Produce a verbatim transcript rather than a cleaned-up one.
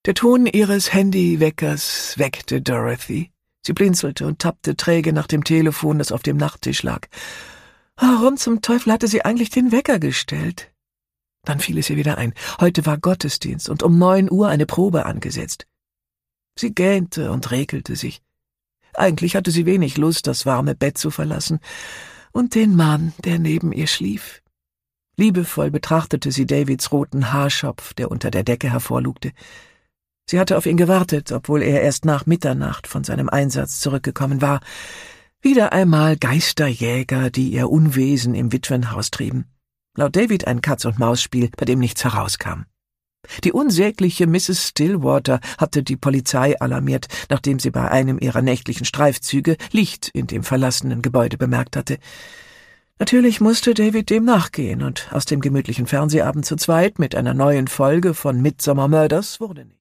Der Ton ihres Handyweckers weckte Dorothy. Sie blinzelte und tappte träge nach dem Telefon, das auf dem Nachttisch lag. Warum zum Teufel hatte sie eigentlich den Wecker gestellt? Dann fiel es ihr wieder ein. Heute war Gottesdienst und um neun Uhr eine Probe angesetzt. Sie gähnte und räkelte sich. Eigentlich hatte sie wenig Lust, das warme Bett zu verlassen und den Mann, der neben ihr schlief. Liebevoll betrachtete sie Davids roten Haarschopf, der unter der Decke hervorlugte. Sie hatte auf ihn gewartet, obwohl er erst nach Mitternacht von seinem Einsatz zurückgekommen war. Wieder einmal Geisterjäger, die ihr Unwesen im Witwenhaus trieben. Laut David ein Katz-und-Maus-Spiel, bei dem nichts herauskam. Die unsägliche Misses Stillwater hatte die Polizei alarmiert, nachdem sie bei einem ihrer nächtlichen Streifzüge Licht in dem verlassenen Gebäude bemerkt hatte. Natürlich musste David dem nachgehen, und aus dem gemütlichen Fernsehabend zu zweit mit einer neuen Folge von Midsomer Murders wurde nicht.